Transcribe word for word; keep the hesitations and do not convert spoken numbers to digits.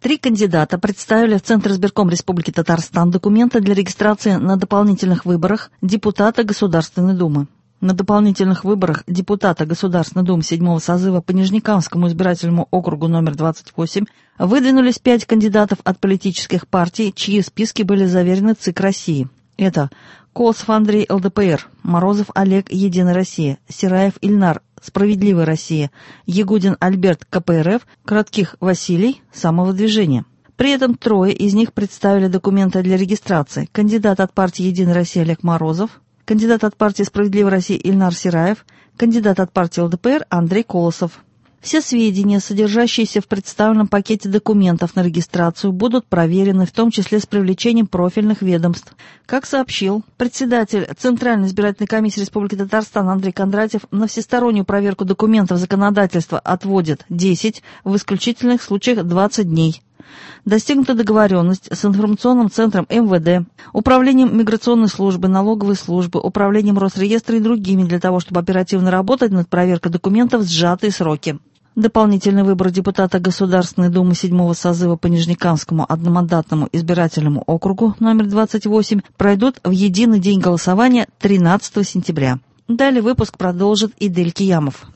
Три кандидата представили в Центр избирком Республики Татарстан документы для регистрации на дополнительных выборах депутата Государственной Думы. На дополнительных выборах депутата Государственной Думы седьмого созыва по Нижнекамскому избирательному округу номер двадцать восемь выдвинулись пять кандидатов от политических партий, чьи списки были заверены ЦИК России. Это Колосов Андрей, ЛДПР, Морозов Олег, Единая Россия, Сираев Ильнар, Справедливая Россия, Ягудин Альберт, КПРФ, Коротких Василий, Самовыдвижение. При этом трое из них представили документы для регистрации. Кандидат от партии Единая Россия Олег Морозов, кандидат от партии Справедливая Россия Ильнар Сираев, кандидат от партии ЛДПР Андрей Колосов. Все сведения, содержащиеся в представленном пакете документов на регистрацию, будут проверены, в том числе с привлечением профильных ведомств. Как сообщил председатель Центральной избирательной комиссии Республики Татарстан Андрей Кондратьев, на всестороннюю проверку документов законодательства отводит десять, в исключительных случаях двадцать дней. Достигнута договоренность с информационным центром эм вэ дэ, Управлением миграционной службы, налоговой службы, Управлением Росреестра и другими для того, чтобы оперативно работать над проверкой документов в сжатые сроки. Дополнительный выбор депутата Государственной Думы седьмого созыва по Нижнекамскому одномандатному избирательному округу номер двадцать восемь пройдут в единый день голосования тринадцатого сентября. Далее выпуск продолжит Идель Киямов.